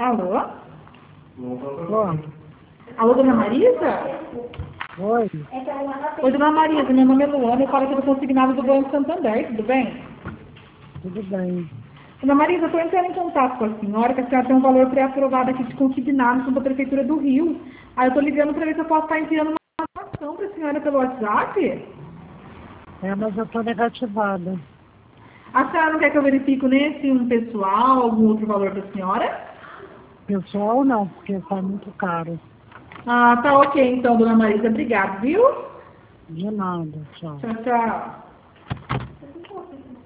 Alô? Oi. Alô, dona Marisa? Oi. Oi, dona Marisa, meu nome é Luana, eu falo aqui do consignado do Banco Santander, tudo bem? Tudo bem. Dona Marisa, eu estou entrando em contato com a senhora, que a senhora tem um valor pré-aprovado aqui de consignado junto à Prefeitura do Rio. Aí eu estou ligando para ver se eu posso estar enviando uma informação para a senhora pelo WhatsApp. Mas eu estou negativada. A senhora não quer que eu verifique nesse um pessoal, algum outro valor para a senhora? Pessoal não, porque está muito caro. Ah, tá ok então, dona Marisa. Obrigada, viu? De nada, tchau. Tchau, tchau.